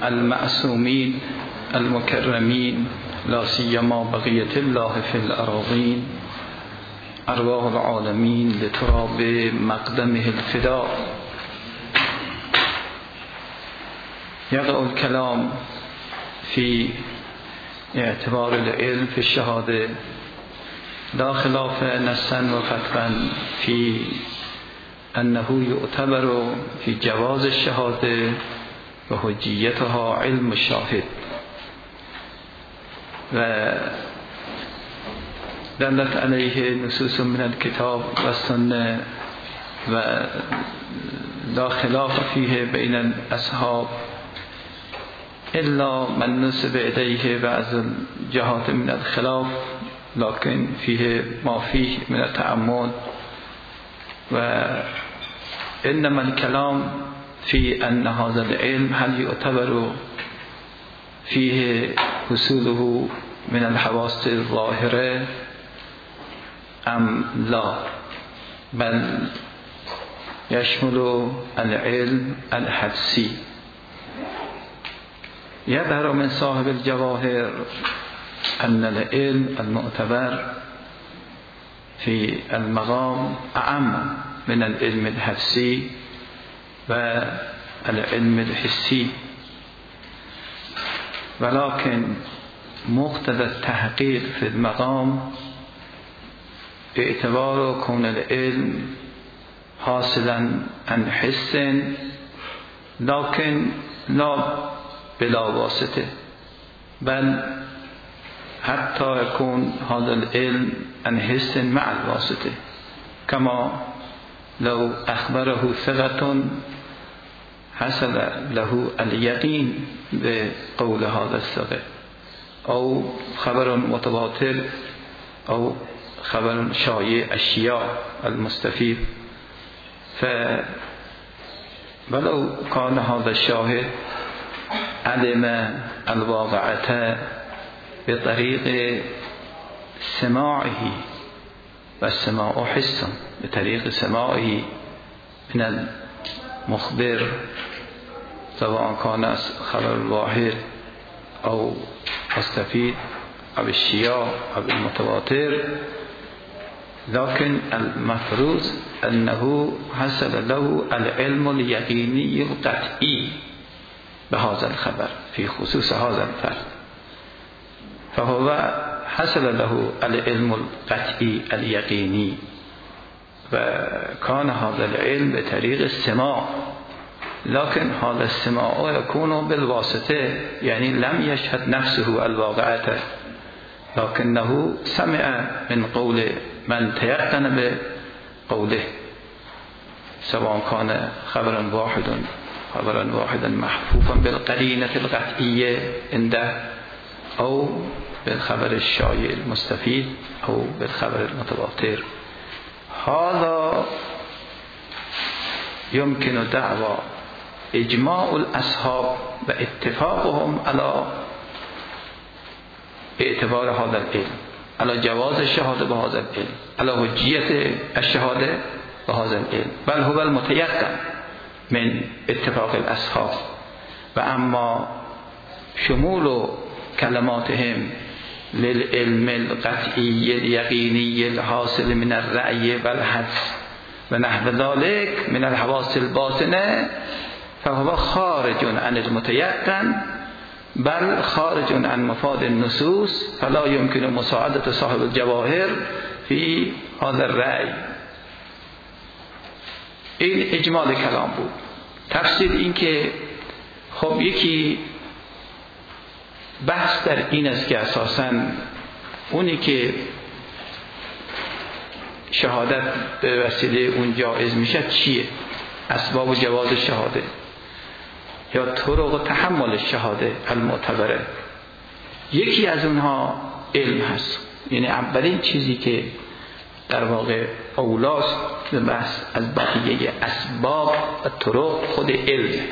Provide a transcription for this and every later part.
المعصومين المكرمين لا سيما بقية الله في الأراضين أرواح العالمين لتراب مقدمه الفداء. يقع الكلام في اعتبار العلم في الشهادة لا خلاف نصا وفتوا في أنه يعتبر في جواز الشهادة وحجيتها علم الشاهد، ودلت عليه نصوص من الكتاب والسنة ولا خلاف فيه بين الأصحاب إلا من نسب إليه بعض الجهات من الخلاف، لكن فيه ما فيه من التعمد. وإنما الكلام في أن هذا العلم هل يعتبر فيه حصوله من الحواس الظاهرة أم لا، بل يشمل العلم الحدسي. يظهر من صاحب الجواهر أن العلم المعتبر في المقام أعم من العلم الحدسي والعلم الحسي، ولكن مقتضى التحقيق في المقام باعتبار كون العلم حاصلا عن حس، لكن لا بلا واسطة، بل حتى يكون هذا العلم عن حس مع الواسطة، كما لو أخبره ثقة حصل له اليقين بقول هذا الثقة، أو خبر متواتر أو خبر شائع الشياع المستفيد. ولو كان هذا الشاهد علم الواقعة بطريق سماعه، والسماع حس، بطريق سماعه من المخبر، سواء كان خبر الواحد أو مستفيد أو الشياع أو المتواتر، لكن المفروض أنه حصل له العلم اليقيني القطعي بهذا الخبر في خصوص هذا الفرد، فهو حصل له العلم القطعي اليقيني، وكان هذا العلم بطريق السماع، لكن هذا السماع يكون بالواسطة، يعني لم يشهد نفسه الواقعة، لكنه سمع من قول من تيقن بقوله، سواء كان خبرا واحدا محفوفا بالقرينة القطعية عنده، أو بالخبر الشائع المستفيد، أو بالخبر المتواتر. هذا يمكن دعوى إجماع الأصحاب واتفاقهم على اعتبار هذا العلم، على جواز الشهادة بهذا العلم، على حجية الشهادة بهذا العلم، بل هو المتيقن من اتفاق الأصحاب. وأما شمول كلماتهم للعلم القطعي اليقيني الحاصل من الرأي والحدس ونحو ذلك من الحواس الباطنة، فهو خارج عن المتيقن، بل خارج عن مفاد النصوص، فلا يمكن مساعدة صاحب الجواهر في هذا الرأي. این اجمال کلام بود. تفسیر این که خب یکی بحث در این است که اساساً اونی که شهادت به وسیله اون جایز میشه چیه؟ اسباب جواز شهاده یا طرق تحمل شهاده المعتبره. یکی از اونها علم هست، یعنی اولین چیزی که در واقع اولاست به بحث از بقیه اسباب و طرق خود علم.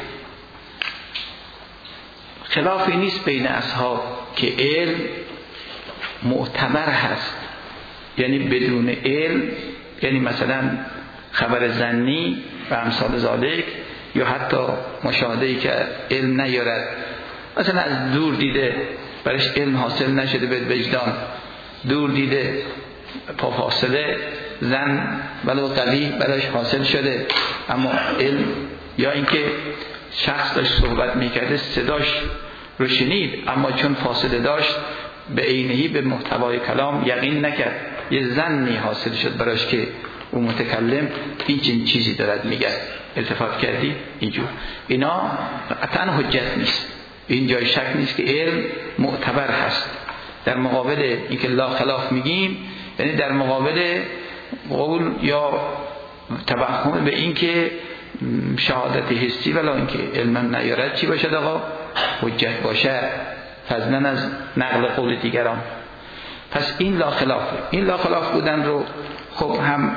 خلافی نیست بین اصحاب که علم معتبر هست، یعنی بدون علم، یعنی مثلا خبر ظنی و امثال ذالک، یا حتی مشاهده‌ای که علم نیارد مثلا از دور دیده برایش علم حاصل نشده به وجدان، دور دیده پا فاصله زن ولو قوی برایش حاصل شده اما علم، یا اینکه شخص داشت صحبت میکرده صداش رو شنید اما چون فاصله داشت به عینه‌ای به محتوای کلام یقین نکرد، یه ظنی حاصل شد برایش که اون متکلم این چیزی دارد میگه، التفات کردی اینجور. اینا قطعا حجت نیست، این جای شک نیست که علم معتبر هست. در مقابل اینکه لا خلاف میگیم یعنی در مقابل قول یا توهم به این که شهادت حسی ولی اینکه علم نیارد چی باشد آقا؟ حجت باشد، فضلا از نقل قول دیگران. پس این لا خلافه. این لا خلاف بودن رو خب هم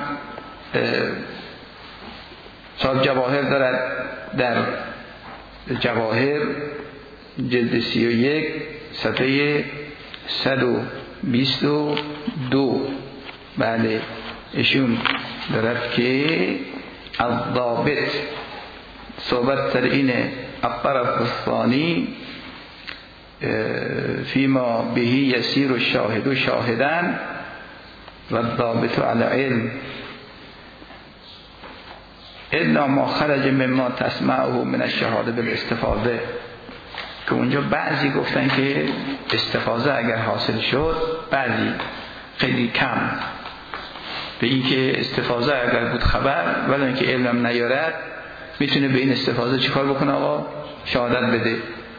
صاحب جواهر دارد، در جواهر جلد 31 صفحه 122 بله ایشون دارد که الضابط صحبت در اینه الطرف الثانی فيما به يسير الشاهد شاهدا والضابط على علم الا ما خرج مما تسمعه من الشهاده بالاستفاده، که اونجا بعضی گفتن که استفاده اگر حاصل شد، بعضی خیلی کم به این که استفاده اگر بود خبر ولی اینکه علم نیارد میتونه به این استفاده چیکار بکنه آقا؟ شهادت بده.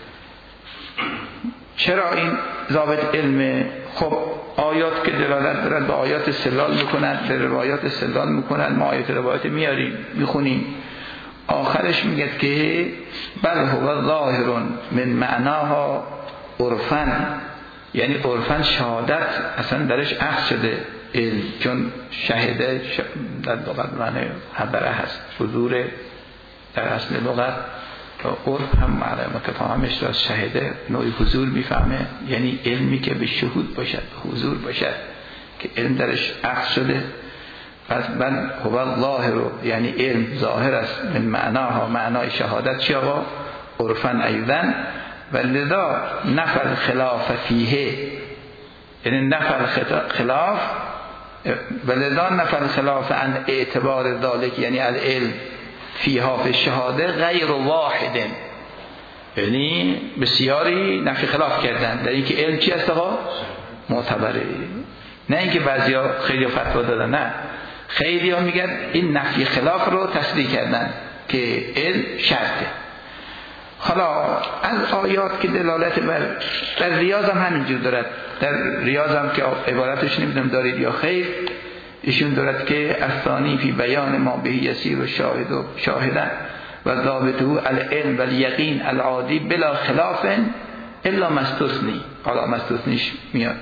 چرا این ضابط علم؟ خب آیات که دلالت دارد به آیات استدلال میکنند، به روایات استدلال میکنند، ما آیات روایات میاریم میخونیم، آخرش میگه که بل هو ظاهر من معناها عرفن، یعنی عرفن شهادت اصلا درش اخذ شده علم، چون شهده در لغت معنی حضره هست، حضور در اصل لغت، عرف هم معنی متفاهمش را شهده نوعی حضور میفهمه، یعنی علمی که به شهود باشد، حضور باشد که علم درش اخذ شده. پس من هو ظاهر، یعنی علم ظاهر است، من معناها معنای شهادت چی آقا؟ عرفن ایضا و لذا نفر خلاف فیه، یعنی نفر خلاف و لذا نفر خلاف عن اعتبار ذالک، یعنی العلم فیها فی الشهاده غیر واحد، یعنی بسیاری نفی خلاف کردن در اینکه علم چی است آقا؟ معتبره. نه اینکه بعضیا خیلی فتوا دادن، نه خیلی ها میگن این نفی خلاف رو تصدیق کردن که علم شرطه. حالا از آیات که دلالت در ریاض هم همینجور دارد، در ریاض هم که عبارتش نمیدونم دارید یا خیر، ایشون دارد که الثانی فی بیان ما به یسیر و شاهدن و ضابطه العلم و الیقین العادی بلا خلاف الا مستثنی. حالا مستثنیش میاد.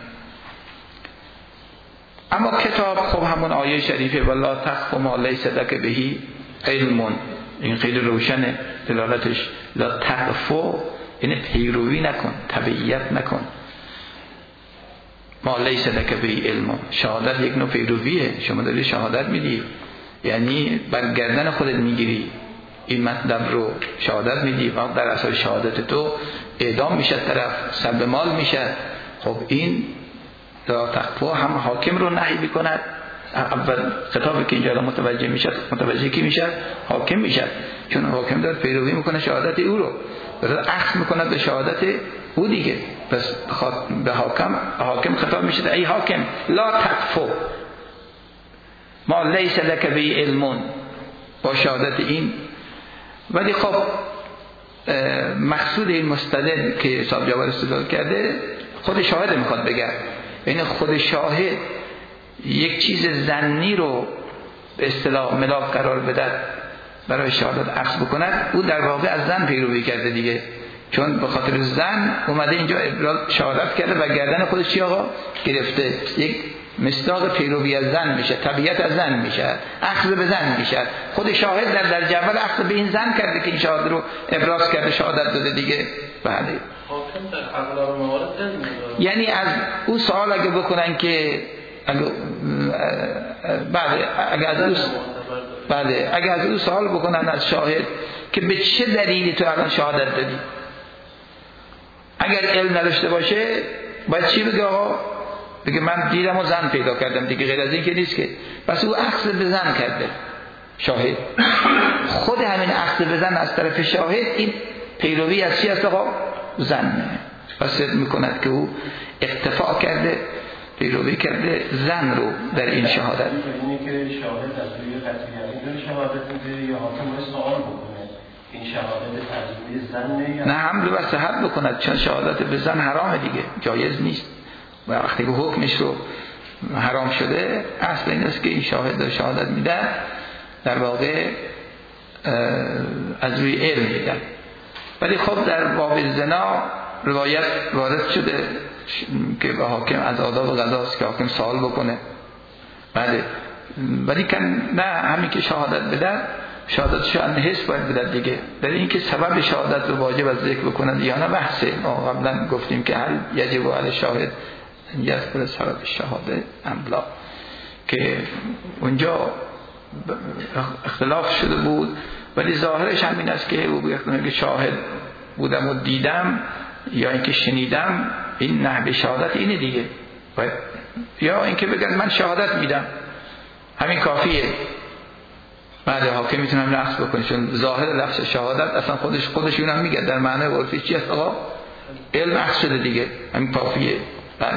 اما کتاب خب همون آیه شریفه ولا تخف ما لیس لک به علم، این خیلی روشنه دلالتش. لا تخف یعنی پیروی نکن، تبعیت نکن. ما لیس لک به علم، شهادت یک نوع پیرویه، شما داری شهادت میدی یعنی بر گردن خودت میگیری این مطلب رو، شهادت میدی و در اثر شهادت تو اعدام میشه، طرف سلب مال میشه. خب این لا تخفا هم حاکم رو نهی میکند. اول خطابی که اینجا متوجه میشه، متوجه کی میشه؟ حاکم میشه، چون حاکم داره پیروی میکنه شهادت او رو، داره اخذ میکنه به شهادت او دیگه. پس به حاکم خطاب میشه ای حاکم لا تخفا ما لیس لک به علم، با شهادت این. ولی خب مقصود این مستدل که صاحب جواهر استدلال کرده خود شاهد میخواد بگه، یعنی خود شاهد یک چیز ظنی رو به اصطلاح ملاک قرار بده برای شهادت اخذ بکند، او در واقع از ظن پیروی کرده دیگه، چون به خاطر ظن اومده اینجا شهادت کرده و گردن خودش چی آقا گرفته. یک مصداق پیروی از ظن میشه، طبیعت از ظن میشه، اخذ به ظن میشه. خود شاهد در درجه اول اخذ به این ظن کرده که این شهادت رو ابراز کرده، شهادت داده دیگه. بله حاکم در اغلب موارد یعنی از او سوال اگه بکنن که اگه از او سوال بکنن از شاهد که به چه دلیلی تو الان شهادت دادی، اگر علم نداشته باشه باید چی بگه؟ آقا بگه من دیدم و زن پیدا کردم دیگه، غیر از این که نیست که. پس او اخذ به زن کرده شاهد. خود همین اخذ به زن از طرف شاهد این پیروی از چی است؟ آقا زن. پس صدق میکند که او اقتفاع کرده، پیروی کرده زن رو در این شهادت. اینه که شاهد از روی قطعیت این شهادت میده یا حاکم سوال بکنه این شهادت تجربه زن نه حمل و صحت بکند، چون شهادت به زن حرامه دیگه، جایز نیست. و وقتی که حکمش رو حرام شده، اصل این است که این شهادت میدن در واقع از روی علم میدن. ولی خب در باب زنا روایت وارد شده که به حاکم از آداب قضاست که حاکم سوال بکنه. بله، ولی که نه همین که شهادت بدن، شهادتش ان حس باید بدن دیگه. در این که سبب شهادت رو واجب از ذکر بکنن یا نه بحثه. ما قبلا گفتیم که هل یجب علی شاهد یذکر سبب شهاده ام لا، که اونجا اختلاف شده بود، ولی ظاهرش همین است که او بگه شاهد بودم و دیدم یا اینکه شنیدم، این نحوه شهادت اینه دیگه. یا اینکه بگن من شهادت میدم، همین کافیه. بعد حاکم میتونه همین اخذ بکنه، چون ظاهر لفظ شهادت اصلا خودشون هم میگه در معنی عرفی چی است؟ آقا علم اخذ شده دیگه، همین کافیه. بله.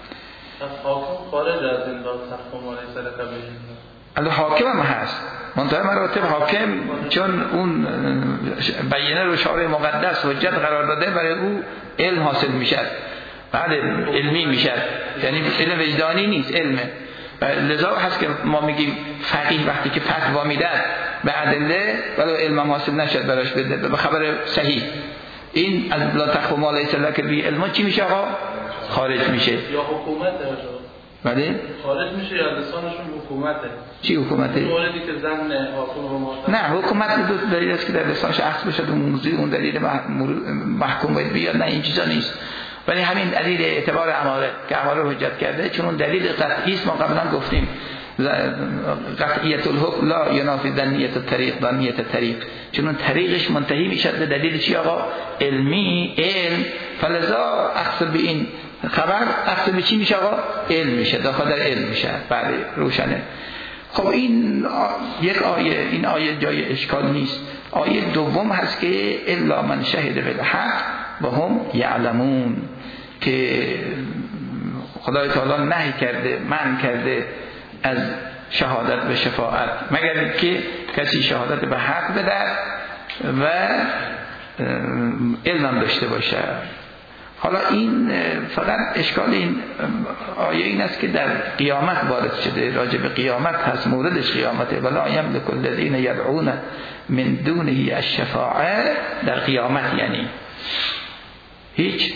حاکم خارج از این داد تحکم علیه سلطه بگید حاکم هم هست منطقه مراتب حاکم، چون اون بیانه رو شارع مقدس حجت قرار داده، برای او علم حاصل میشه. بعد علمی میشه، یعنی علم وجدانی نیست، علمه. لذا هست که ما میگیم فقیه وقتی که فتوا میده به ادله ولو علم حاصل نشد براش بده به خبر صحیح، این از لا تخف ما لیس لک به علم چی میشه؟ آقا خارج میشه. یا حکومت بله خارج میشه یا لسانشون حکومته. چی حکومته؟ موردی که زن حاکم رو نه حکومت دو دلیل است که در لسانش اخذ بشه، اون موضوع اون دلیل محکوم باید بیاد، نه این چیزا نیست. ولی همین دلیل اعتبار اماره که اماره رو حجت کرده، چون اون دلیل قطعی است. ما قبلا گفتیم قطعیت الحکم لا ینافی ظنیت الطریق، چون اون طریقش منتهی میشه به دلیل چی؟ آقا علمی، علم. فلذا اخذ به این خبر اخذ به چی میشه؟ آقا علم میشه، داخل در علم میشه. بله روشنه. خب این یک آیه، این آیه جای اشکال نیست. آیه دوم هست که الا من شهد بالحق و هم یعلمون، که خدای تعالی نهی کرده، منع کرده از شهادت به شفاعت، مگر که کسی شهادت به حق بده و علم داشته باشه. حالا این فقط اشکال این آیه این است که در قیامت وارد شده، راجع به قیامت هست، موردش قیامته. ولا یملک الذین یدعون من دونه الشفاعه، در قیامت یعنی هیچ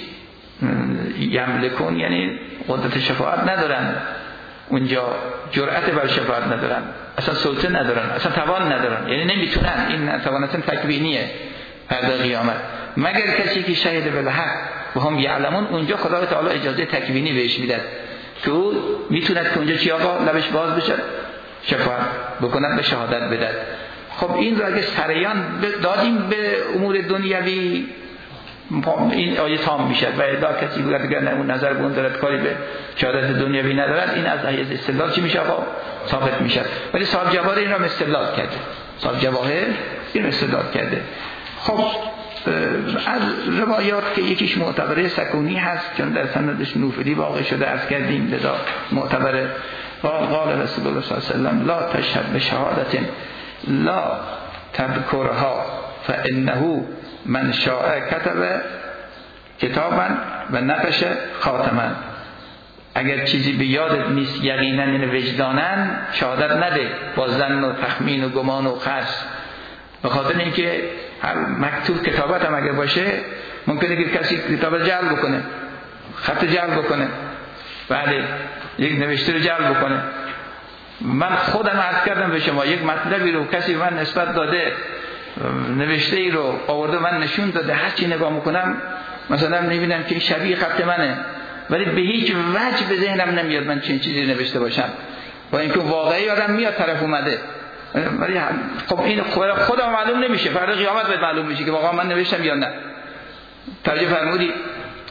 یملکون یعنی قدرت شفاعت ندارن، اونجا جرأت بر شفاعت ندارن، اصلا سلطه ندارن، اصلا توان ندارن، یعنی نمیتونن. این توانتن تکوینیه در قیامت، مگر کسی که شهید بالحق و هم یعلمون. اونجا خدا تعالی اجازه تکوینی بهش میده که او میتونه که اونجا چی؟ آقا لبش باز بشه، شفاعت بکنن، به شهادت بده. خب این رو اگه سریان دادیم به امور دنیوی، این آیه تام میشه. و الا کسی بگه نه اون نظر به اون دارد، کاری به شهادت دنیوی ندارد، این از حیز استدلال چی میشه؟ آقا ثابت میشه. ولی صاحب جواهر این رو استدلال کرده، صاحب جواهر این رو استدلال کرده. خب از روایات که یکیش معتبره سکونی هست، چون در سندش نوفلی واقع شده، از کردیم لذا معتبره. قال رسول الله صلی الله علیه و سلم لا تشهد بشهادت لا تذکرها فانه من شاء کتب کتابا و نقش خاتما. اگر چیزی به یادت نیست یقینا این وجدانا، شهادت نده با ظن و تخمین و گمان و خرص، به خاطر اینکه هر مکتوب کتابت هم اگر باشه ممکنه که کسی کتاب جعل بکنه، خط جعل بکنه، بله یک نوشته رو جعل بکنه. من خودم عرض کردم به شما، یک مطلبی رو کسی من نسبت داده، نوشته ای رو آورده من نشون داده، هر چی نگاه میکنم مثلا میبینم که شبیه خط منه، ولی به هیچ وجه به ذهنم نمیاد من چنین چیزی نوشته باشم، با اینکه واقعی آدم میاد طرف اومده، ولی خب این خودم معلوم نمیشه، فردا قیامت باید معلوم میشه که واقعا من نوشتم یا نه. توجه فرمودی؟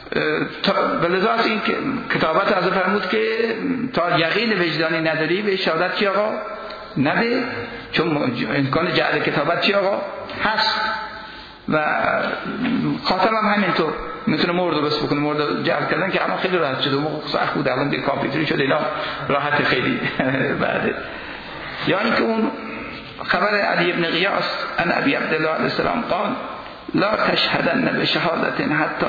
بلذات این کتابت از فرمود که تا یقین وجدانی نداری به شهادت چی آقا نده، چون امکان جعل کتابت چی آقا هست و خاتم هم همینطور میتونه مورد درست بکنه. مورد جعل کردن که الان خیلی راحت شده، موقع سخت بود، الان دیگه کامپیوتری شده، اینا راحت خیلی بعد. یا اینکه اون خبر علی ابن غیاث ان ابی عبدالله علیه السلام قال لا تشهدن بشهادت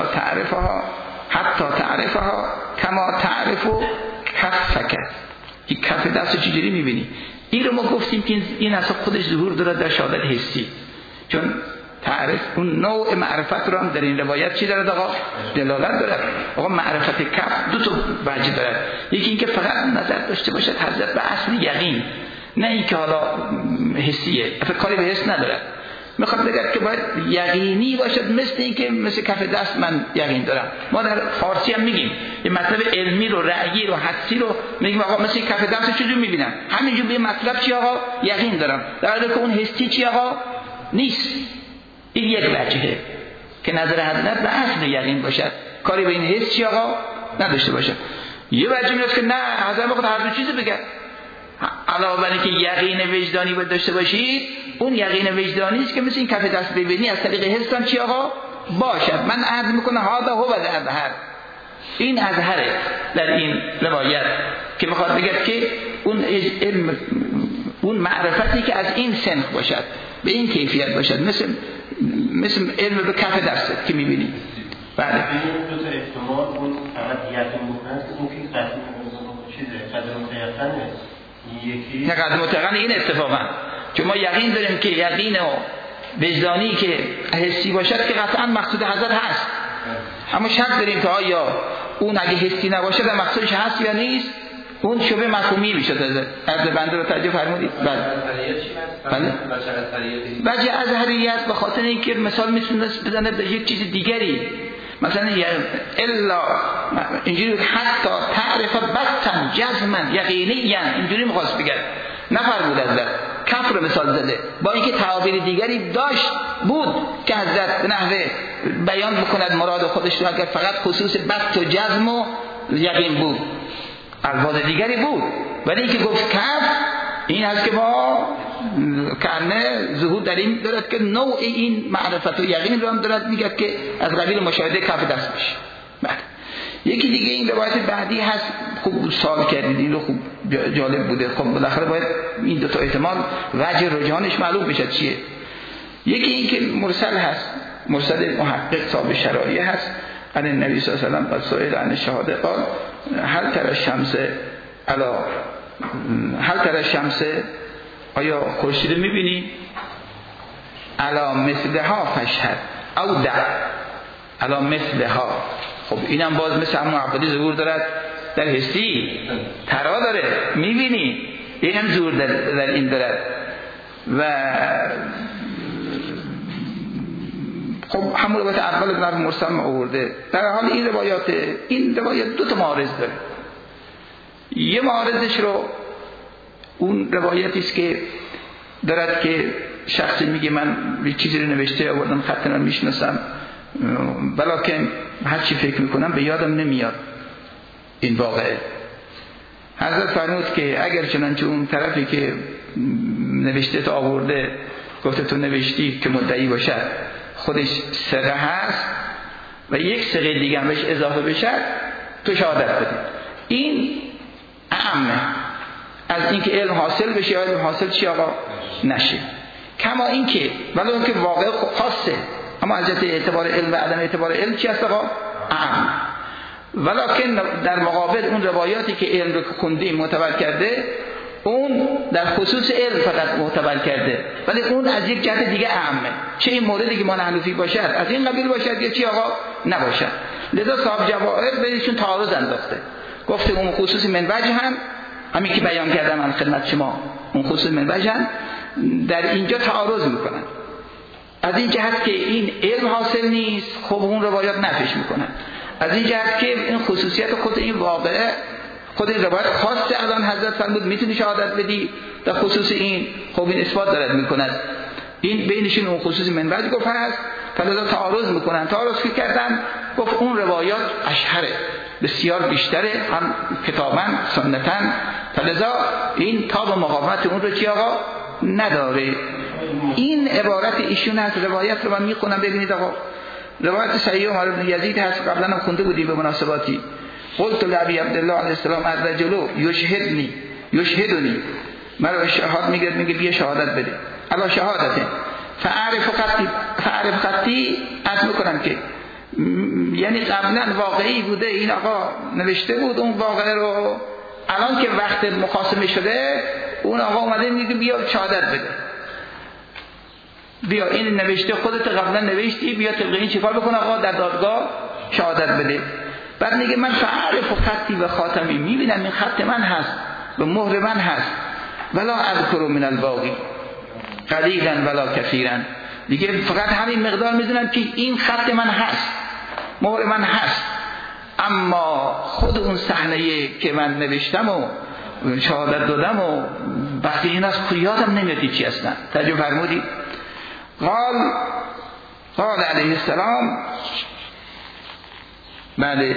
حتی تعرفها کما تعرف کفک. این کف دست چجوری میبینی؟ این رو ما گفتیم که این اصلا خودش ظهور داره در شهادت حسی، چون تعرف اون نوع معرفت رو هم در این روایت چی داره آقا؟ دلالت داره. آقا معرفت کف دو تا وجه داره، یکی اینکه فقط نظر داشته باشد حضرت به اصل یقین، نه اینکه حالا حسیه، اصلا کاری به حس نداره، میخواد بگه که باید یقینی باشد، مثل اینکه مثل کف دست من یقین دارم. ما در فارسی هم میگیم یه مطلب علمی رو، رأیی رو، حدسی رو میگیم آقا مثل کف دست چجوری میبینم، همینجور به مطلب چی آقا یقین دارم، در حالی که اون حسی چی آقا نیست. این یک وجهه که نظر حضرت به اصل یقین باشد، کاری به این حس چی آقا نداشته باشد. یه وجه میاد که نه حضرت میخواد هر دو چیزو بگه، علاوه بر اینکه یقین وجدانی باید داشته باشید، اون یقین وجدانی است که مثل این کف دست ببینی از طریق حس هم چی آقا باشد. من عرض میکنم هذا هو الازهر، این ازهره در این روایت که میخواد بگه که اون علم، اون معرفتی که از این سنخ باشد، به این کیفیت باشد، مثل علم به کف دست که میبینی. بله این دو تا احتمال، اون فقط یقین بکنه که اون که قدم چیزه قدر متیقنه، نه قدر متقن این اتفاقا، چون ما یقین داریم که یقین و وجدانی که حسی باشد که قطعا مقصود حضرت هست، اما شک داریم که آیا اون اگه حسی نباشه در مقصودش هست یا نیست، اون شبه مفهومی میشه. از بنده رو توجه فرمودید. بله وجه ازهریت به خاطر اینکه مثال میتونست بزنه به یک چیز دیگری، مثلا الا اینجوری حتی تعرف بطن جزمن یقینیاً، اینجوری میخواست بگه، نفرمود حضرت، کف رو مثال زده، با اینکه تعابیر دیگری داشت بود که حضرت به نحوه بیان بکند مراد خودش رو، اگر فقط خصوص بط و جزم و یقین بود الفاظ دیگری بود، ولی اینکه گفت کف، این هست که ما کنه ظهور در این دارد که نوع این معرفت و یقین رو هم دارد میگه که از قبیل مشاهده کف دست میشه. یکی دیگه این روایت بعدی هست، خوب سوال کردید، این رو خوب جالب بوده. خب بالاخره باید این دو تا احتمال وجه رجحانش معلوم بشه چیه. یکی این که مرسل هست، مرسل محقق صاحب شرایع هست، عن النبی صلی الله علیه و سلم قد سئل عن الشهاده قال هل ترى الشمس علا هل ترى الشمس، آیا خورشید میبینی؟ علا مثلها فشهد او دع، علا مثلها. خب اینم باز مثل همون عبدالی ظهور دارد در حسی، ترا داره میبینی، اینم ظهور در این دارد. و خب همون روایت اول ابن مرسل آورده. در حال این روایت دو تا معارض داره. یه معارضش رو اون روایتی است که دارد که شخصی میگه من یه چیزی رو نوشته آوردم، خط من میشناسم، ولیکن هر چی فکر میکنم به یادم نمیاد این واقعه. حضرت فرمود که اگر چنانچه اون طرفی که نوشته تو آورده گفته تو نوشتی که مدعی باشد خودش ثقه هست و یک ثقه دیگه هم بهش اضافه بشه، تو شهادت بدی. این اعمه از اینکه علم حاصل بشه یا علم حاصل چی آقا نشه. کما اینکه ولی اون که واقع خاصه، اما از اعتبار علم و عدم اعتبار علم چی هست آقا؟ اعم. ولیکن در مقابل اون روایاتی که علم رو خوندیم معتبر کرده، اون در خصوص علم فقط معتبر کرده، ولی اون از یک جهت دیگه اعمه. چه این موردی که ما حنفی باشد از این قبیل باشد یا چی آقا نباشد. لذا صاحب جواهر بینشون تعارض انداخته، گفته اون خصوص منوج هم همین که بیان کردم من خدمت شما، اون خصوص منوج هم در اینجا تعارض میکنن. از این جهت که این علم حاصل نیست، خب اون روایات نفیش میکنن. از این جهت که این خصوصیت خود این واقعه، خود این روایت خاصه الان حضرت فرمود میتونی شهادت بدی در خصوص این، خب این اثبات دارد میکند. این بینشون اون خصوص منوج گفت هست، فلذا تعارض میکنن. تعارض که کردن گفت اون روایات اشهره، بسیار بیشتره، هم کتاباً سنتاً، فلذا این تاب مقاومت اون رو چی آقا نداره. این عبارت ایشون هست. روایت رو من میخونم ببینید آقا. روایت صحیح عمر بن یزید هست، قبلا هم خونده بودیم به مناسباتی. قلت لابی عبدالله علیه السلام الرجل یشهدنی، مرا شهادت میگه بیا شهادت بده، الا شهادته فاعرف خطی عرض میکنم که یعنی قبلا واقعی بوده، این آقا نوشته بود اون واقعه رو، الان که وقت مخاصمه شده اون آقا اومده میگه بیا شهادت بده، بیا این نوشته خودت قبلا نوشتی، بیا طبق این چیکار بکن آقا در دادگاه شهادت بده. بعد میگه من فعرف خطی و خاتمی، میبینم این خط من هست و مهر من هست، ولا اذکر من الباقی قلیلا ولا کثیرا، دیگه فقط همین مقدار میدونم که این خط من هست، مهر من هست، اما خود اون صحنه که من نوشتم و شهادت دادم و وقتی این از یادم نمیاد چی اصلا. توجه فرمودید؟ قال علیه السلام بله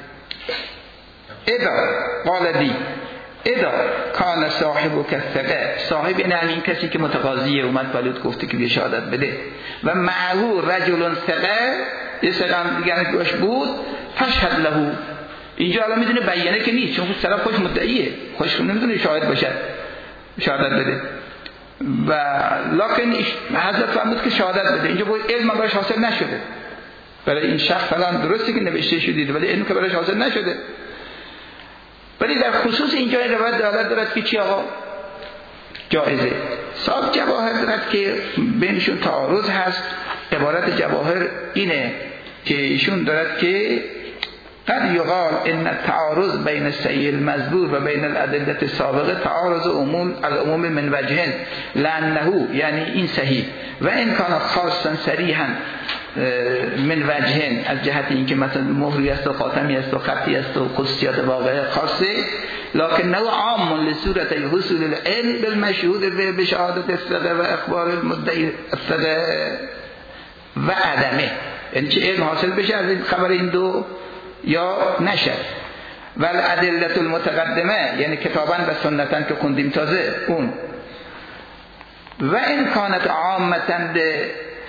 اذا کان صاحب کثقه، صاحب این کسی که متقاضیه اومد بالود گفته که بیا شهادت بده و معه رجل ثقه، یه سلام دیگر گوش بود، فشهد له. اینجا الان میدونه بیانه که نیست، چون طرف خوش مدعیه، خوش نمیدونه شاهد باشه شهادت بده. و لکن حضرت فرمود که شهادت بده. اینجا بود علم براش حاصل نشده، برای این شخص فلان درسته که نوشته شدید ولی علم که براش حاصل نشده. ولی در خصوص اینجا این روایت دلالت دارد که چی آقا جایزه. صاحب جواهر دارد که بینشون تعارض هست. عبارت جواهر اینه که ایشون دارد که قد یقال ان التعارض بین الصحیح المذکور و بین الادله السابقه تعارض العموم من وجه لانه، یعنی این صحیح و ان کان خاصا صریحا من وجه، از جهت اینکه مثلا مهری است و خاتمی است و خطی است و خصوصیات واقعه خاصه، لكن نوع عام لصورت حصول العلم بالمشهود بشهادت الثقه و اخبار المدعی الثقه و عدمه، یعنی چه علم حاصل بشه از این خبر این دو یا نشد. و الادله المتقدمه یعنی کتاباً و سنتاً که خوندیم تازه اون. و ان کانت عامتاً به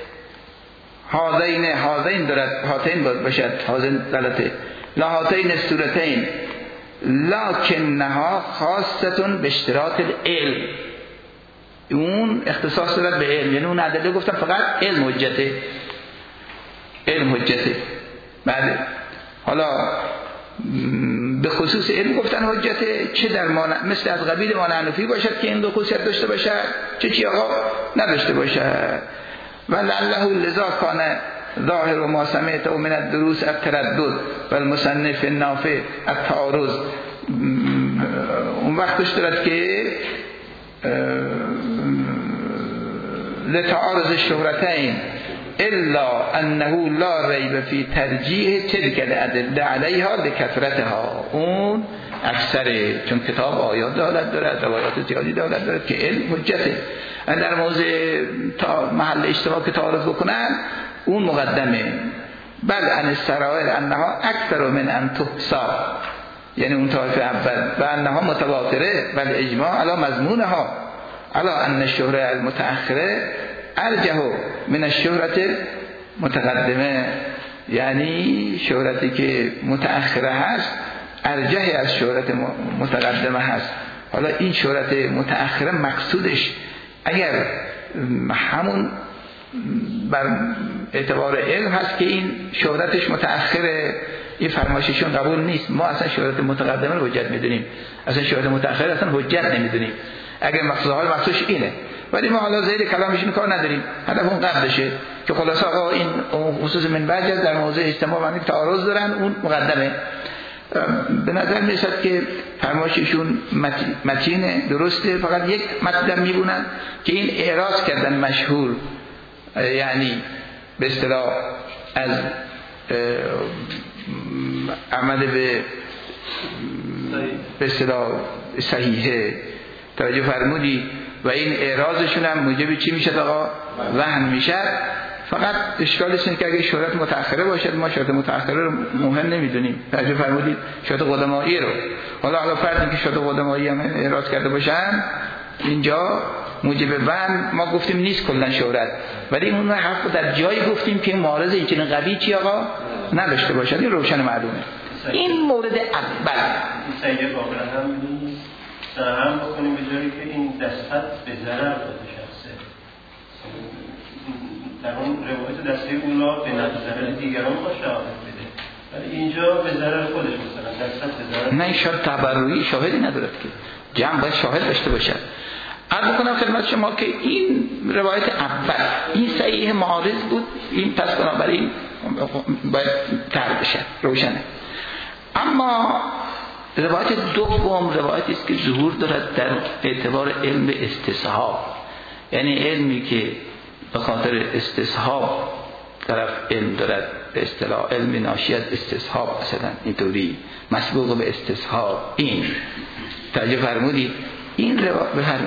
هذین دارد، هاتین باید باشد، هذین غلطه، لا هاتین الصورتین لکنها خاصه به اشتراط العلم، اون اختصاص دارد به علم، یعنی اون ادله گفتم فقط علم حجته، علم حجته. بله حالا به خصوص علم گفتن حجته، چه در مثل از قبیل مانعنفی باشد که این دو خصوصیت داشته باشد، چه آقا نداشته باشد. ولعله لذا کان ظاهر و ما سمعت من الدروس التردد و المصنف النافع التعارض، اون وقتش دارد که لتعارض الشهرتین الا انه لا ریب فی ترجیح تلک الادله علیها لکثرتها، اون اکثره، چون کتاب آیات دالت دارد، روایات زیادی دالت دارد که علم حجته. در موضع تا محل اشتراک تعارض بکنن اون مقدمه. بل عن السرائر انها اکثر من ان تحصا، یعنی اون طایفه اول، و انها متواتره و الاجماع علی مضمونها علی ان الشهره المتأخره ارجح من الشهرت متقدمه، یعنی شهرتی که متأخره هست ارجح از شهرت متقدمه هست. حالا این شهرت متأخره مقصودش اگر همون بر اعتبار علم هست که این شهرتش متأخره، این فرمایششون قبول نیست، ما اصلا شهرت متقدمه رو حجت میدونیم، اصلا شهرت متأخره اصلا حجت نمیدونیم اگر مقصودهای مقصودش اینه. ولی ما حالا زیر کلامشون کار نداریم، هدف اون قبلشه که خلاص آقا این خصوص من بعد در موضوع اجتماع و تعارض دارن، اون مقدمه. به نظر میرسد که فرمایششون متینه، درسته، فقط یک مطلب میبونن که این اعراض کردن مشهور، یعنی به اصطلاح از عمل به اصطلاح صحیحه توجه فرمودی، و این اعراضشون هم موجب چی میشه آقا؟ وهم میشه. فقط اشکالش اینه که اگه شهرت متأخره باشد ما شهرت متأخره رو مهم نمیدونیم. توجه فرمودید شهرت قدمایی رو، حالا فرض که شهرت قدمایی هم اعراض کرده باشن اینجا موجب ون ما گفتیم نیست کلا شهرت، ولی اون حرف در جایی گفتیم که معارض این چنین قوی چی آقا نداشته باشد. این روشن معلومه. این مورد اول سید واقعا هم نیست هم بکنیم به جایی که این دستت به ضرر داده شخصه در اون روایت دسته اولا به ضرر دیگران ما شهادت بده، ولی اینجا به ضرر خودش مثلا دستت به ضرر. نه این شرط تبرعی شاهدی ندارد که جمع باید شاهد داشته باشد. عرض کنم خدمت شما که این روایت اول این صحیح معارض بود، این پس بنابراین باید ترد بشه، روشنه. اما روایت دوم روایتی است که ظهور دارد در اعتبار علم استصحاب، یعنی علمی که به خاطر استصحاب طرف علم دارد، به اصطلاح علم ناشی از استصحاب، مثلا اینطوری مسبوق به استصحاب. این توجه فرمودید این روایت به هر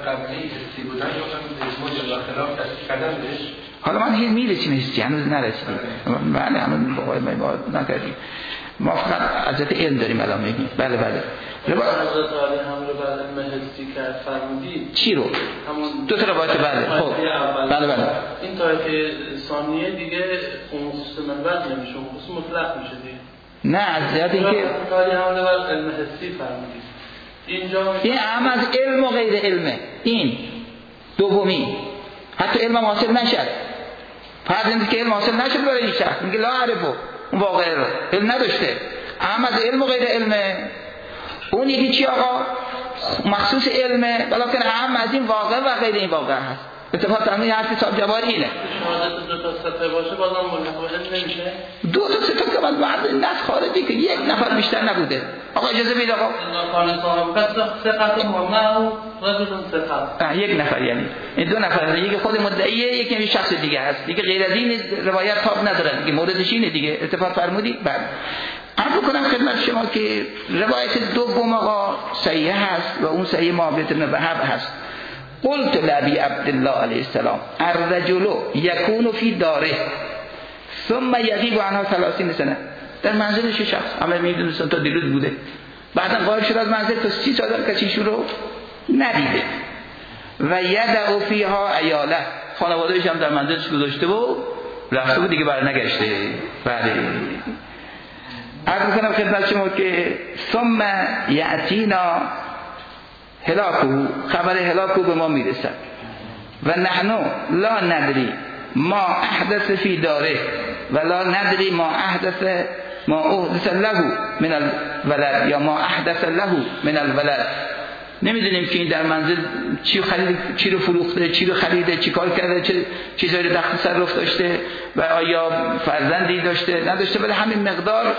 حالا من هی میرسیم هستی هنوز نرسیم، بله هنوز بقای ما نکردیم، ما فقط عزت علم داریم الان میگیم. بله بله روایت عالی هم رو بعد مهستی کرد فرمودید چی رو؟ دو تا روایت بله. خب بله بله این طایفه ثانیه دیگه خصوص منبع نمیشه، خصوص مطلق میشه دیگه. نه از زیاد این که عالی هم رو بعد مهستی فرمودید اینجا این هم از علم و غیر علمه. این دومی حتی علم حاصل نشد، فرض اینه که علم حاصل نشد برای این شخص میگه لا عرفو، اون واقعه رو علم نداشته، هم از علم و غیر علمه. اون یکی چی آقا؟ مخصوص علمه بلکه هم از این واقع و غیر این واقع هست. اتفاق تمامی حرف صاحب جواری اینه. شهادت دو تا سطح باشه بازم ملحق نمیشه. دو تا سطح که بعد نص خارجی که یک نفر بیشتر نبوده. آقا اجازه بید آقا. قال صاحب پس ثقت مهمه رجل ثقت. یک نفر یعنی این دو نفر، یکی خود مدعیه یکی شخص دیگه هست. دیگه غیر از این روایت تاب نداره دیگه، موردش اینه دیگه. اتفاق فرمودید؟ بله. عرض کنم خدمت شما که روایت دوم آقا صحیح هست و اون صحیح معاویه بن وهب هست. قلت لابی عبدالله علیه السلام الرجل یکون فی داره ثم یغیب عنها 30 سنه. در منزلش شخص همه میدونستن تا دیروز بوده، بعدا غایب شد از منزل تا 30 سال کسیشو رو ندیده. و یدعو فیها عیاله، خانواده‌اش هم در منزلش گذاشته و رفته بود دیگه برنگشته. بله عرض کنم خدمت شما که ثم یأتینا هلاکو، خبر هلاکو به ما میرسد و نحنو لا ندری ما احدث فی داره و لا ندری ما احدث له من الولد یا ما احدث له من الولد. نمیدونیم که این در منزل چی خرید، چی رو فروخته، چی رو خریده، چی کار کرده، چه چیزایی رو دخل تصرف داشته و آیا فرزندی داشته نداشته. ولی همین مقدار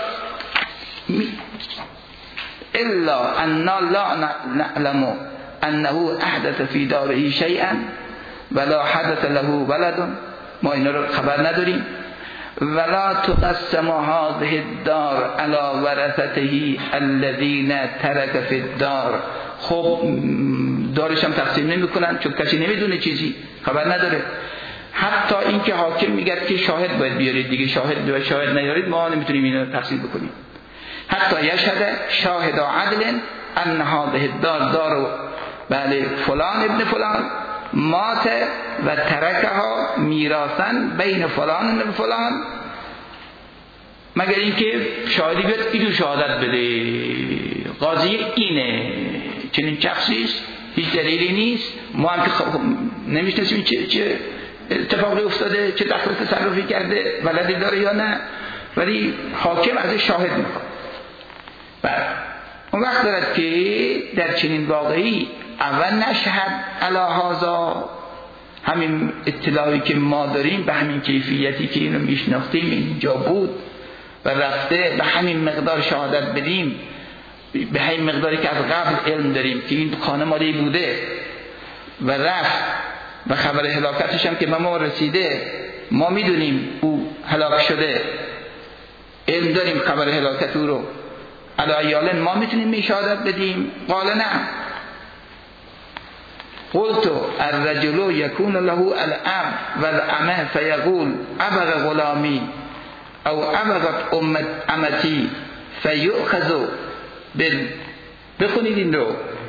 الا ان لا نعلم انه احدث فی داره شیئا ولا حدث له ولد، ما اینا رو خبر نداریم. ولا تقسم هذه الدار على ورثته الذين ترك في الدار. خب دارش هم تقسیم نمیکنن چون کسی نمیدونه، چیزی خبر نداره. حتی اینکه حاکم میگه که شاهد باید بیارید دیگه، شاهد نیارید ما نمیتونیم اینو تقسیم بکنیم. حتی یشهد شاهد عدل ان هذه الدار دار بله فلان ابن فلان مات و ترکها میراثا بین فلان ابن فلان، مگر اینکه شاهدی بیاد اینو شهادت بده. قاضی اینه، چنین شخصی است، هیچ دلیلی نیست. ما هم که نمیشناسیم چه اتفاقی افتاده، چه دخل تصرفی کرده، ولدی داره یا نه، ولی حاکم ازش شاهد میخواد. بله اون وقت دارد که در چنین واقعی اول نشهد علی هذا، همین اطلاعی که ما داریم به همین کیفیتی که اینو میشناختیم اینجا بود و رفته، به همین مقدار شهادت بدیم، به همین مقداری که از قبل علم داریم که این خانه مالی بوده و رفت و خبر هلاکتش هم که به ما رسیده، ما میدونیم او هلاک شده، علم داریم خبر هلاکت او رو علی عیالن، ما میتونیم شهادت بدیم؟ قال نه. قلت الرجل يكون له الأب والأمه فيقول أبغى غلامي او ابغت امتی فیؤخذ بخونید این رو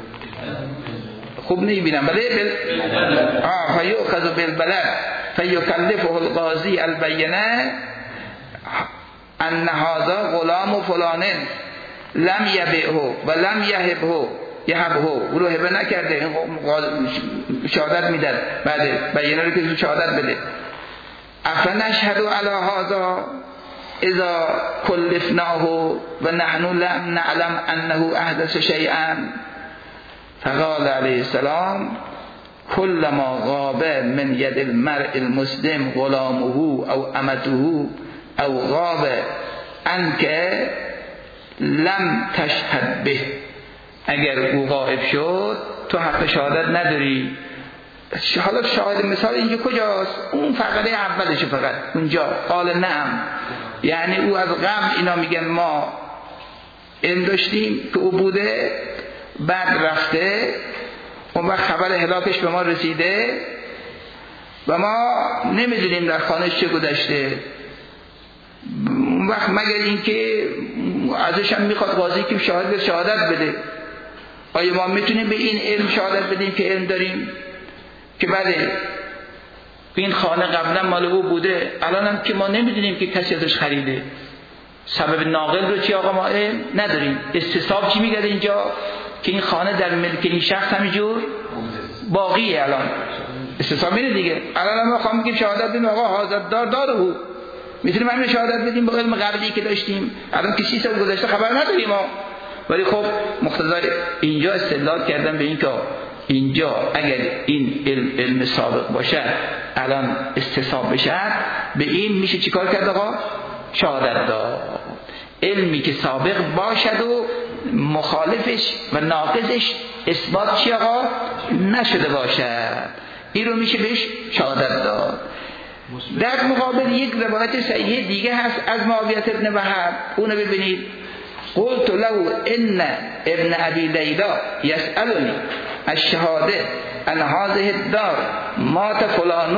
خوب نمیبینم فیؤخذ بالبلد فیکلفه القاضی البینه ان هذا غلام فلان لم یبعه و لم یهبه او رو هبه نکرده، شهادت میدن بعد بینه رو که شهادت بده. افنشهد علی هذا اذا کلفناه و نحن لم نعلم انه احدث شیئا؟ فقال علیه السلام كل ما غاب من ید المرء المسلم غلامه او امته او غاب انک لم تشهد به. اگر او غائب شد تو حق شهادت نداری. حالا شاهد مثال اینجا کجاست؟ اون فقره اولشه، فقط اونجا قال نعم، یعنی او از قبل اینا میگن ما علم داشتیم که او بوده، بعد رفته، اون وقت خبر هلاکش به ما رسیده و ما نمیدونیم در خانهش چه گذشته. اون وقت مگر اینکه ازش هم میخواد قاضی که شهادت بده. آیا ما میتونیم به این علم شهادت بدیم که علم داریم که بله این خانه قبلا مال او بوده، الان هم که ما نمیدونیم که کسی ازش خریده؟ سبب ناقل رو چی آقا ما علم نداریم. استصحاب چی میگه اینجا؟ که این خانه در ملک این شخص همینجور باقیه. الان استصحاب اینه دیگه. الان ما خواهم میگیم شهادت بدیم آقا حاضر داره او، میتونیم همین شهادت بدیم با علم قبلی که داشتیم. الان که 30 سال گذشته خبر نداریم ما، ولی خب مقتضای اینجا استدلال کردن به این که اینجا اگر این علم سابق باشه الان استصحاب بشه، به این میشه چیکار کرد آقا؟ شهادت داد. علمی که سابق باشد و مخالفش و ناقضش اثبات چی آقا؟ نشده باشد، این رو میشه بهش شهادت داد. در مقابل یک روایت صحیح دیگه هست از معاویه ابن وهب، اونو ببینید. قلت له ان ابن ابي ليلى يسألني الشهاده عن هذه الدار مات فلان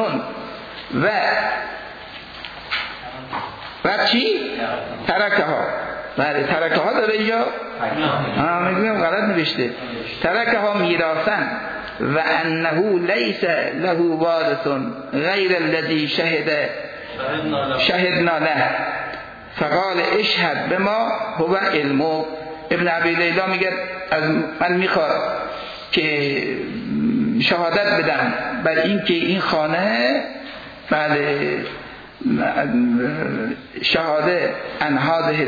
و چی؟ ترکها. بله ترکها داره اینجا؟ میگم غلط نوشته. ترکها میراثن و انه لیس له وارث غیر الذي شهدنا له فقال اشهد به ما هو علمو. ابن ابی لیلا میگه از من میخواد که شهادت بدم بر این که این خانه بله شهاده عن هذه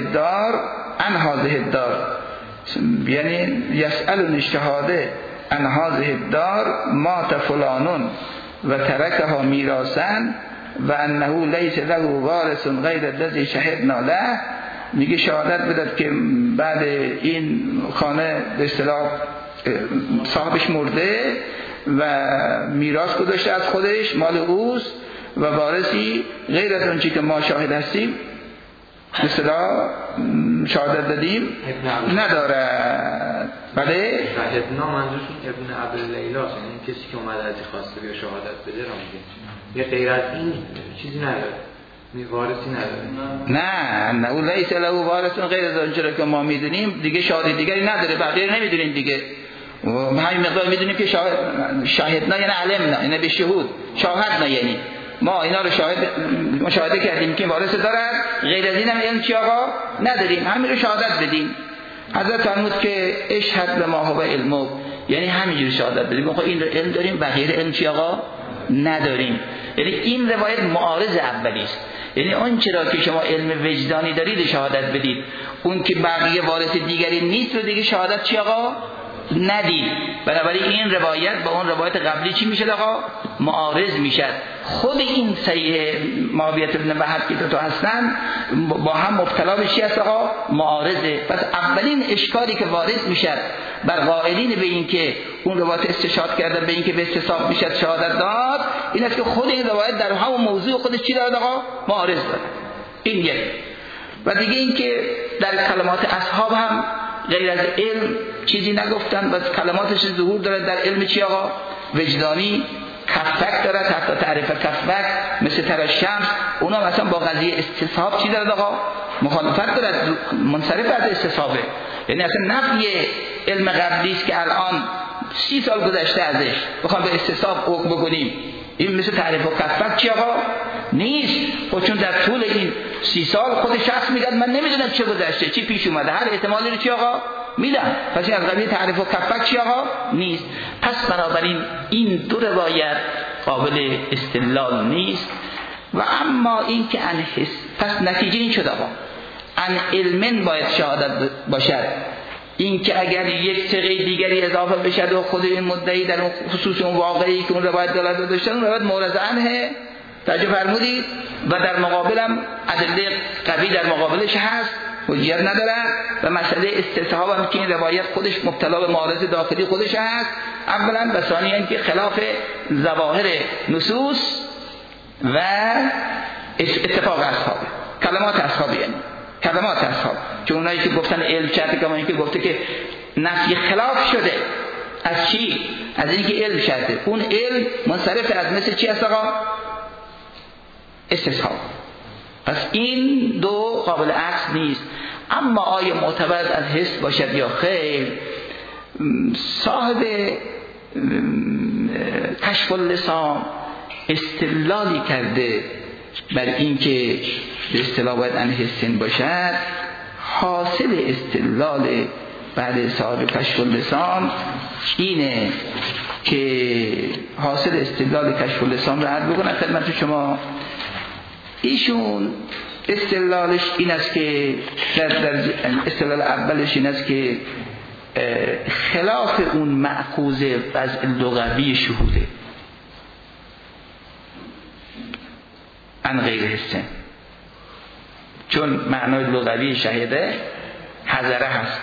الدار یعنی یسألون الشهاده عن هذه الدار مات فلان و ترکها میراثا و انه لیس له وارث غیر الذی شهدنا له. میگه شهادت بداد که بعد این خانه به اصطلاح صاحبش مرده و میراث گذاشته از خودش، مال اوست و وارثی غیر از اون چی که ما شاهد هستیم به اصطلاح شهادت دادیم نداره. بله شهدنا منظورشون ابن عبداللیلا، یعنی کسی که اومده از خواسته بیا شهادت بده را میگه. یه غیر از این چیزی نداره، وارثی نداره. نه اون لیس له وارث غیر از اونجا که ما میدونیم دیگه شاهد دیگری نداره، بقیه نمیدونیم دیگه. همین مقدار میدونیم که شاهدنا یعنی علمنا، یعنی به شهود، شاهدنا یعنی ما اینا رو مشاهده کردیم که وارث دارد، غیر از این هم علم چی آقا نداریم، همین رو شهادت بدیم. حضرت فرمود که اشهد به ما هو علمو، یعنی همینجوری شهادت بدیم آقا این رو علم داریم، بقیه علم چی آقا نداریم. یعنی این روایت معارض اولی است، یعنی اون چرا که شما علم وجدانی دارید شهادت بدید، اون که بقیه وارث دیگری نیست رو دیگه شهادت چی آقا ندید. بنابراین این روایت با اون روایت قبلی چی میشه آقا؟ معارض میشه. خود این صحیح معاویه ابن وهب که تو هستن با هم مبتلا به چی هست آقا؟ معارضه. پس اولین اشکالی که وارد میشه بر قائلین به این که اون روایت استشهاد کردن به این که به استصحاب میشه شهادت داد، این است که خود این روایت در همون موضوع خودش چی داره آقا؟ معارض داره. این یک. و دیگه این که در کلمات اصحاب هم غیر از علم چیزی نگفتن و کلماتش ظهور داره در علم چی آقا؟ وجدانی کفک دارد، حتی تعریف کفک مثل تراش شمس، اونا مثلا با قضیه استصحاب چی دارد آقا؟ مخالفت دارد، منصرف از استصحابه. یعنی اصلا نفی علم قبلی است که الان 30 سال گذشته ازش بخوام به استصحاب حکم بکنیم، این مثل تعریف و کفک چی آقا؟ نیست. خب چون در طول این 30 سال خود شخص میگه من نمیدونم چه گذشته چی پیش اومده، هر احتمالی رو چی آقا میدم، پس این از قبیل تعریف و کفک چی آقا نیست. پس بنابراین این دو روایت قابل استدلال نیست. و اما این که ان حس، پس نتیجه این شد آقا ان علمن باید شهادت باشد، این که اگر یک تقی دیگری اضافه بشد و خود این مدعی در اون خصوص اون واقعی که اون روایت دلالت داشتن اون روایت مورد عنه توجه فرمودید، و در مقابلم ادله قوی در مقابلش هست، حجیت ندارد. و مسئله استصحاب هم که این روایت خودش مبتلا به معارض داخلی خودش هست اولا، و ثانیاً که خلاف ظواهر نصوص و اتفاق اصحاب، کلمات اصحاب، یعنی کلمات اصحاب، چون اونایی که گفتن علم شرطه، کما اینکه گفته که نفی خلاف شده از چی؟ از اینکه علم شرطه، اون علم منصرف از مثل چی است آقا؟ استصحاب. پس این دو قابل عکس نیست. اما آیا معتبر از حس باشد یا خیر، صاحب کشف اللسان استدلالی کرده بر اینکه به اصطلاح باید ان حسین باشد. حاصل استدلال بعد صاحب کشف اللسان اینه که حاصل استدلال کشف اللسان رو عرض بکنم خدمت شما. ایشون استدلالش این است که در استدلال اولش این است که خلاف اون مأخوذ وضع لغوی شهوده ان غیر حسن، چون معنای لغوی شهیده حضره هست،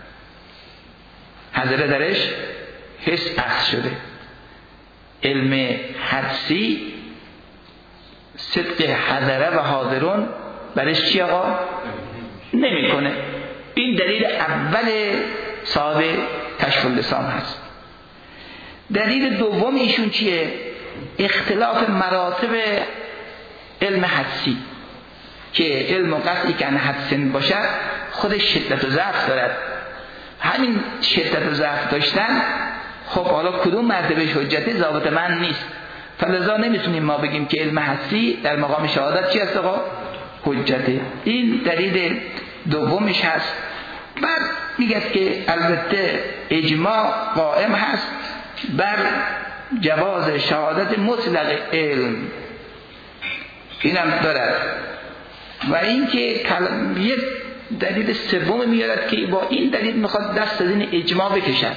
حضره درش حس اخذ شده. علم حدسی صدق حضره و حاضرون برش چی آقا؟ نمی کنه. این دلیل اول صاحب کشف اللسان هست. دلیل دوم ایشون چیه؟ اختلاف مراتب علم حدسی، که علم قطعی که ان حدسن باشد خودش شدت و ضعف دارد. همین شدت و ضعف داشتن خب حالا کدوم مرتبه حجتی ضابط من نیست، فلذا نمیتونیم ما بگیم که علم حدسی در مقام شهادت چی است آقا؟ حجته. این دلیل دومش هست. بعد میگه که البته اجماع قائم هست بر جواز شهادت مطلق علم، اینم دارد. و اینکه یک دلیل سوم میارد که با این دلیل میخواد دست از این اجماع بکشد.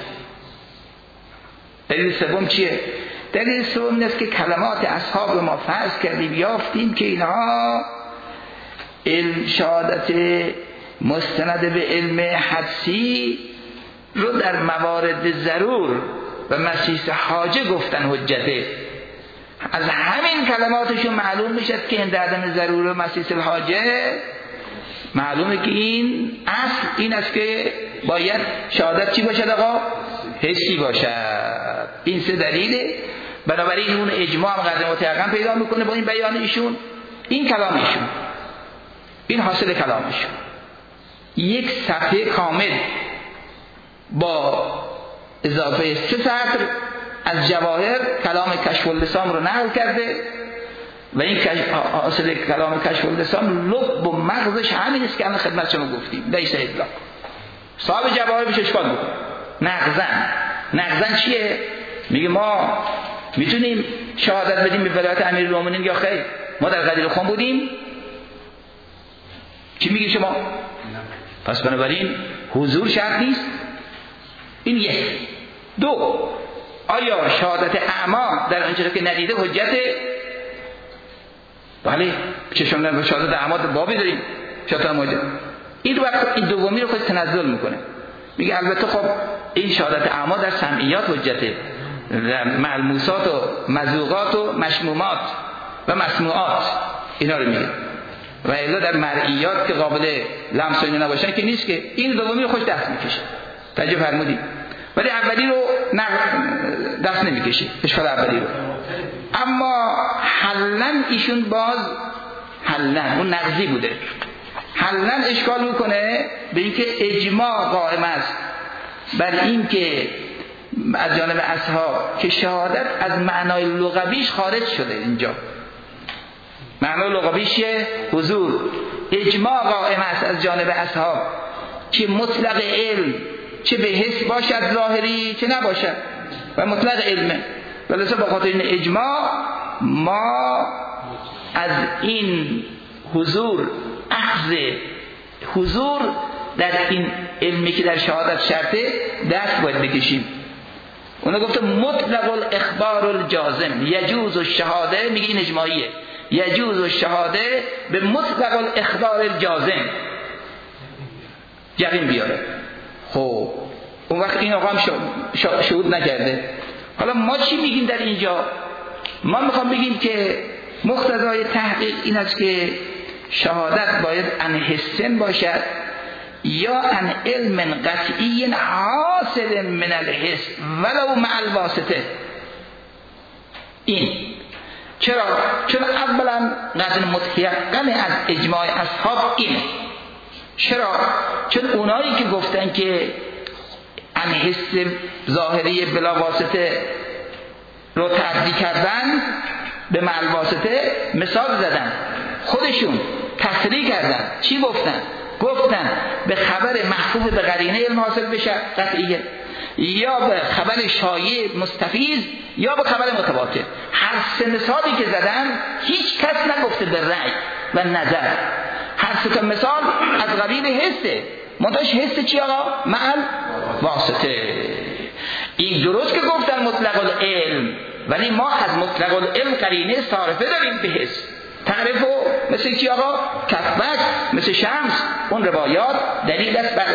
دلیل سوم چیه؟ دلیل سوم این است که کلمات اصحاب ما فرض کردیم یافتیم که اینها علم شهادت مستند به علم حدسی رو در موارد ضرور و مسیس حاجه گفتن حجته. از همین کلماتشون معلوم میشد که این در عدم ضرور و مسیس الحاجه معلومه که این اصل این است که باید شهادت چی باشد آقا؟ حسی باشد. این سه دلیله. بنابراین اون اجماع هم قدر متیقن پیدا میکنه با این بیان ایشون. این کلام ایشون، این حاصل کلامشون. یک صفحه کامل با اضافه 3 سطر از جواهر کلام کشف اللسان رو نقل کرده و این حاصل کلام کشف اللسان لب و مغزش همین است که الان خدمت شما گفتیم. لیس اطلاق. صاحب جواهر بهش اشکال میکنه. نقضن چیه؟ میگه ما میتونیم شهادت بدیم به ولایت امیرالمومنین یا خیر؟ ما در قدیر خون بودیم؟ چی میگی شما؟ پس بنابراین حضور شرط نیست. این یک. دو، آیا شهادت اعما در آنچه که ندیده حجته؟ بله، چشم به شهادت اعما بابی داریم، شهادت اعما حجت. این وقت این دومی رو خود تنزل میکنه، میگه البته خب این شهادت اعما در سمعیات حجته، در ملموسات و مذوقات و مشمومات و مسموعات اینا رو میگه، و الا در مرئیات که قابل لمس و اینا نباشن که نیست. که این دومی رو خوش دست میکشه. توجه فرمودید؟ ولی اولی رو دست نمیکشه اشکال اولی رو. اما حلن ایشون باز حلن اون نقضی بوده، حلن اشکال میکنه به اینکه اجماع قائم است بر این که از جانب اصحاب که شهادت از معنای لغویش خارج شده. اینجا معنای لغویش حضور، اجماع قائم است از جانب اصحاب که مطلق علم چه به حس باشد ظاهری چه نباشد و مطلق علمه، ولذا با خاطر این اجماع ما از این حضور اخذ حضور در این علمی که در شهادت شرطه دست باید بکشیم. اونو گفته مطلق الاخبار الجازم یجوز الشهاده، میگه این اجماعیه، یجوز الشهاده به مطلق الاخبار الجازم جقیم بیاره. خب اون وقت این آقا هم شهود نکرده. حالا ما چی میگیم در اینجا؟ ما میخوام بگیم که مقتضای تحقیق این است که شهادت باید عن حسن باشد یا عن علم قطعی حاصل من الحس ولو مع الواسطه. این چرا؟ چون اولا قدر متیقن از اجماع اصحاب اینه. چرا؟ چون اونایی که گفتن که عن حس ظاهری بلا واسطه رو تعدی کردن به مع الواسطه مثال زدن، خودشون تصریح کردن. چی گفتن؟ گفتن به خبر محفوظ به قرینه علم حاصل بشه قطعیه، یا به خبر شایع مستفیض، یا به خبر متواتر. هر سه مثالی که زدن هیچ کس نگفته به رأی و نظر، هر سه تا مثال از قبیل حسه. منتهاش حس چی آقا؟ مع واسطه. این درست که گفتن مطلق العلم، ولی ما از مطلق العلم قرینه صارفه داریم به حس. تعرفو مثل چی آقا؟ کفبک، مثل شمس. اون روایات دلیل است بر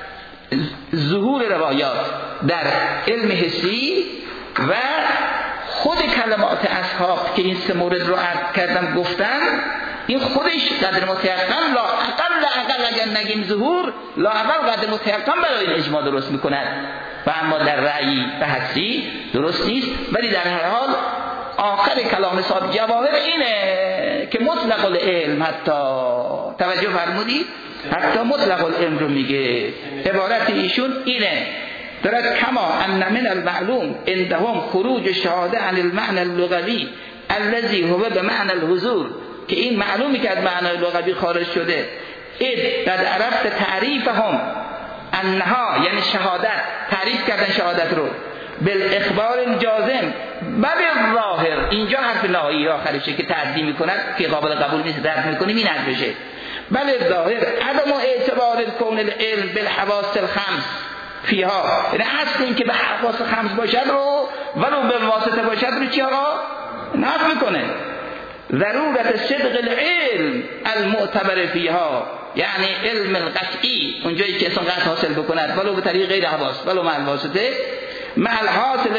ظهور روایات در علم حسی و خود کلمات اصحاب که این سه مورد رو عرض کردم گفتن. این خودش قدر متیقن لا اقل اگر نگیم ظهور لا اقل قدر متیقن برای این اجماع درست میکنن و اما در رأی و حسی درست نیست. ولی در هر حال آخر کلام صاحب جواهر اینه که مطلق العلم، حتی توجه فرمودید، حتی مطلق العلم رو میگه. عبارت ایشون اینه، دارد کما ان من المعلوم عندهم خروج الشهاده عن المعنى اللغوی الذي هو بمعنى الحضور، که این معلومی که از معنای لغوی خارج شده. اذ قد عرفت تعریفهم انها، یعنی شهادت، تعریف کردن شهادت رو بالاخبار الجازم بل ظاهر. اینجا حرف نهایی آخرشه که تعدی میکند که قابل قبول نیست، رد میکنیم این حرفشه. بل ظاهر عدم اعتبار کون العلم بالحواس الخمس فیها، یعنی اصل این که به حواس خمس باشد رو ولو به واسطه باشد رو چی آقا؟ نفی میکنه. ضرورت صدق العلم المعتبر فیها، یعنی علم القطعی، اونجایی که اصلا قطع حاصل بکند ولو به طریق غیر حواس ولو مع الواسطه، مع الحاصل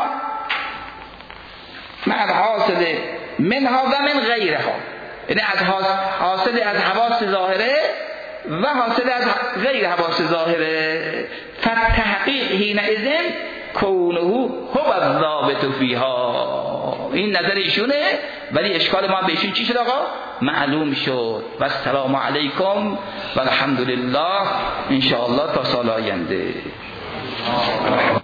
منها و من غیرها، یعنی از حاصل از حواس ظاهره و حاصل از غیر حواس ظاهره. فتحقیق حینئذ کونه هو الضابط فیها. این نظر ایشونه، ولی اشکال ما به ایشون چی شد آقا؟ معلوم شد. و السلام علیکم و الحمدلله ان شاء الله تا سال آینده.